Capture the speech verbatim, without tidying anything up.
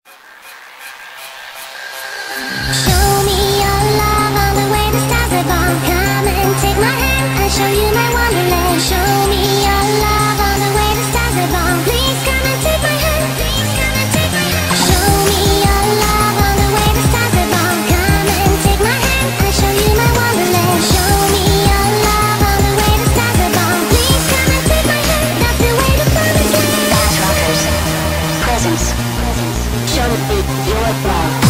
Show me your love all the way the stars above. Come and take my hand, I'll show you my wonderland. Show me your love all the way the stars above. Please come and take my hand, please come and take my hand. Show me your love all the way the stars above. Come and take my hand, I'll show you my wonderland. Show me your love all the way the stars above. Please come and take my hand, that's the way to promised land. Fast Rockers. Presence. Show the beat your love.